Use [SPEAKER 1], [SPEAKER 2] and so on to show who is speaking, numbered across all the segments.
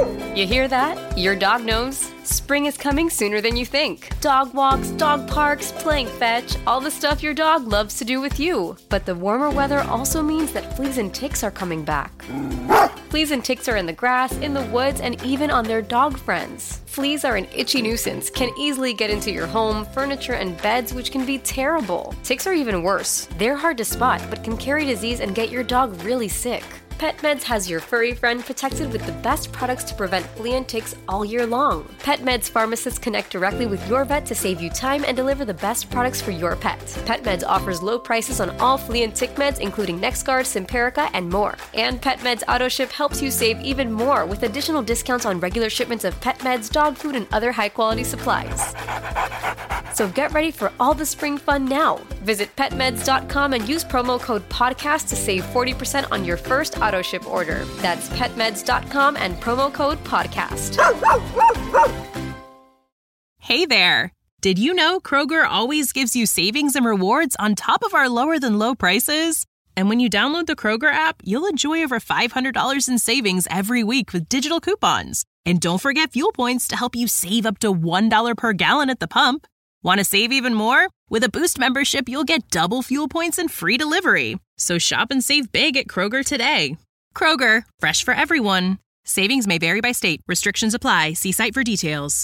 [SPEAKER 1] You hear that? Your dog knows. Spring is coming sooner than you think. Dog walks, dog parks, playing fetch, all the stuff your dog loves to do with you. But the warmer weather also means that fleas and ticks are coming back. Fleas and ticks are in the grass, in the woods, and even on their dog friends. Fleas are an itchy nuisance, can easily get into your home, furniture, and beds, which can be terrible. Ticks are even worse. They're hard to spot, but can carry disease and get your dog really sick. PetMeds has your furry friend protected with the best products to prevent flea and ticks all year long. PetMeds pharmacists connect directly with your vet to save you time and deliver the best products for your pet. PetMeds offers low prices on all flea and tick meds, including NexGard, Simparica, and more. And PetMeds AutoShip helps you save even more with additional discounts on regular shipments of pet meds, dog food, and other high-quality supplies. So get ready for all the spring fun now. Visit petmeds.com and use promo code PODCAST to save 40% on your first AutoShip order. That's petmeds.com and promo code PODCAST.
[SPEAKER 2] Hey there! Did you know Kroger always gives you savings and rewards on top of our lower than low prices? And when you download the Kroger app, you'll enjoy over $500 in savings every week with digital coupons. And don't forget fuel points to help you save up to $1 per gallon at the pump. Want to save even more? With a Boost membership, you'll get double fuel points and free delivery. So shop and save big at Kroger today. Kroger, fresh for everyone. Savings may vary by state. Restrictions apply. See site for details.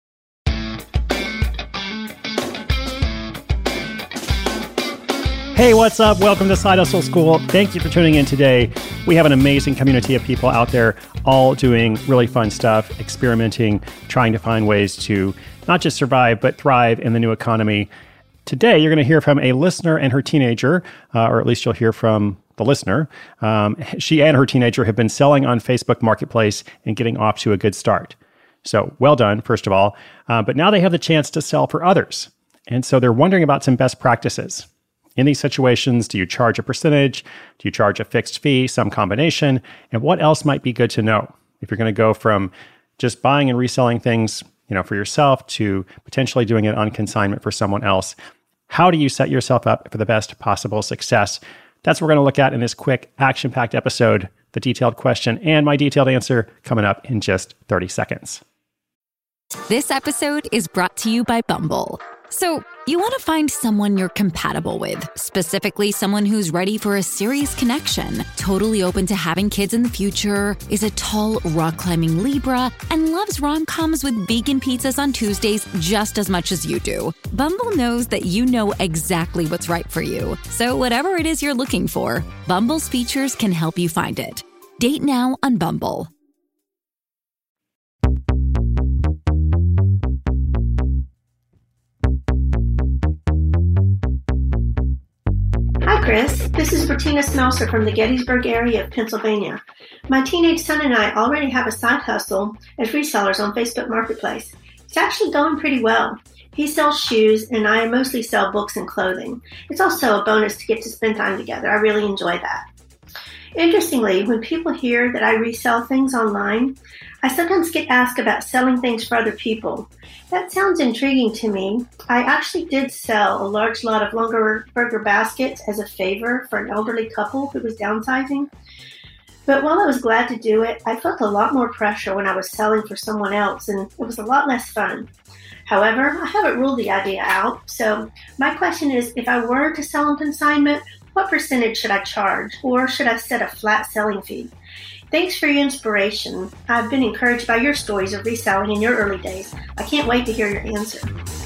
[SPEAKER 3] Hey, what's up? Welcome to Side Hustle School. Thank you for tuning in today. We have an amazing community of people out there all doing really fun stuff, experimenting, trying to find ways to not just survive, but thrive in the new economy. Today, you're going to hear from a listener and her teenager, or at least you'll hear from the listener. She and her teenager have been selling on Facebook Marketplace and getting off to a good start. So well done, first of all. But now they have the chance to sell for others. And so they're wondering about some best practices. In these situations, do you charge a percentage? Do you charge a fixed fee, some combination? And what else might be good to know if you're going to go from just buying and reselling things, for yourself to potentially doing it on consignment for someone else? How do you set yourself up for the best possible success? That's what we're going to look at in this quick action-packed episode, the detailed question and my detailed answer coming up in just 30 seconds.
[SPEAKER 4] This episode is brought to you by Bumble. So, you want to find someone you're compatible with, specifically someone who's ready for a serious connection, totally open to having kids in the future, is a tall, rock-climbing Libra, and loves rom-coms with vegan pizzas on Tuesdays just as much as you do. Bumble knows that you know exactly what's right for you. So whatever it is you're looking for, Bumble's features can help you find it. Date now on Bumble.
[SPEAKER 5] Hi, Chris. This is Bertina Smelser from the Gettysburg area of Pennsylvania. My teenage son and I already have a side hustle as resellers on Facebook Marketplace. It's actually going pretty well. He sells shoes, and I mostly sell books and clothing. It's also a bonus to get to spend time together. I really enjoy that. Interestingly, when people hear that I resell things online, I sometimes get asked about selling things for other people. That sounds intriguing to me. I actually did sell a large lot of Longaberger baskets as a favor for an elderly couple who was downsizing. But while I was glad to do it, I felt a lot more pressure when I was selling for someone else, and it was a lot less fun. However, I haven't ruled the idea out. So my question is, if I were to sell on consignment, what percentage should I charge, or should I set a flat selling fee? Thanks for your inspiration. I've been encouraged by your stories of reselling in your early days. I can't wait to hear your answer.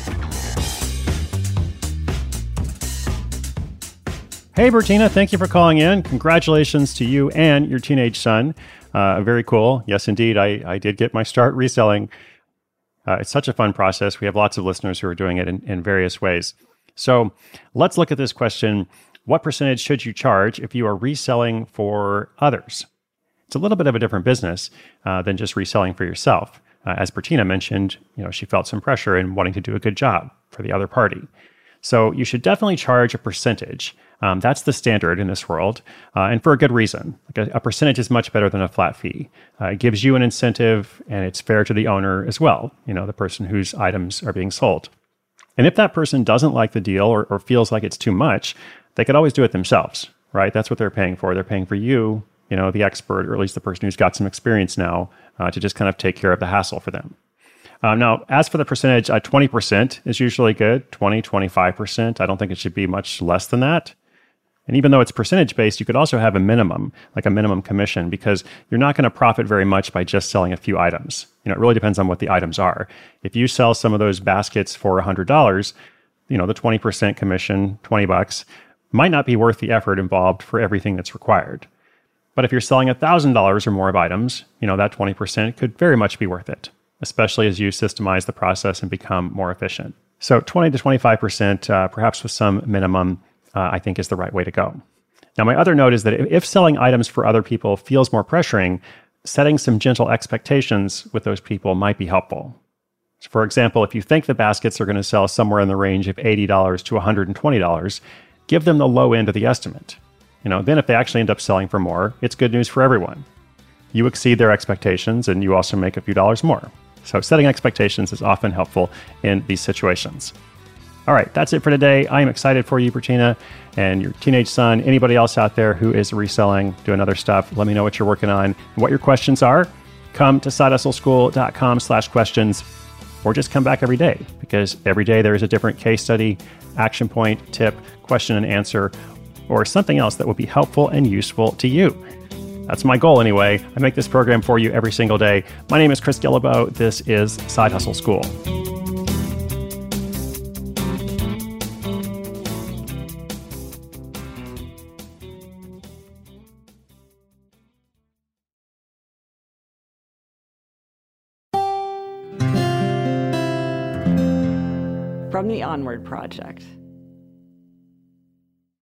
[SPEAKER 3] Hey, Bertina, thank you for calling in. Congratulations to you and your teenage son. Very cool. Yes, indeed. I did get my start reselling. It's such a fun process. We have lots of listeners who are doing it in various ways. So let's look at this question. What percentage should you charge if you are reselling for others? It's a little bit of a different business than just reselling for yourself. As Bertina mentioned, she felt some pressure in wanting to do a good job for the other party. So you should definitely charge a percentage. That's the standard in this world, and for a good reason. Like a percentage is much better than a flat fee. It gives you an incentive, and it's fair to the owner as well, the person whose items are being sold. And if that person doesn't like the deal or feels like it's too much, they could always do it themselves, right? That's what they're paying for. They're paying for you the expert, or at least the person who's got some experience now, to just kind of take care of the hassle for them. Now, as for the percentage, 20% is usually good, 20, 25%. I don't think it should be much less than that. And even though it's percentage-based, you could also have a minimum, like a minimum commission, because you're not going to profit very much by just selling a few items. It really depends on what the items are. If you sell some of those baskets for $100, the 20% commission, $20, might not be worth the effort involved for everything that's required. But if you're selling $1,000 or more of items, that 20% could very much be worth it, especially as you systemize the process and become more efficient. So 20 to 25%, perhaps with some minimum, I think is the right way to go. Now, my other note is that if selling items for other people feels more pressuring, setting some gentle expectations with those people might be helpful. So for example, if you think the baskets are going to sell somewhere in the range of $80 to $120, give them the low end of the estimate. Then if they actually end up selling for more, it's good news for everyone. You exceed their expectations and you also make a few dollars more. So setting expectations is often helpful in these situations. All right, that's it for today. I am excited for you, Bertina, and your teenage son, anybody else out there who is reselling, doing other stuff. Let me know what you're working on and what your questions are. Come to sidehustleschool.com/questions, or just come back every day, because every day there is a different case study, action point, tip, question and answer, or something else that will be helpful and useful to you. That's my goal anyway. I make this program for you every single day. My name is Chris Guillebeau. This is Side Hustle School.
[SPEAKER 6] From the Onward Project.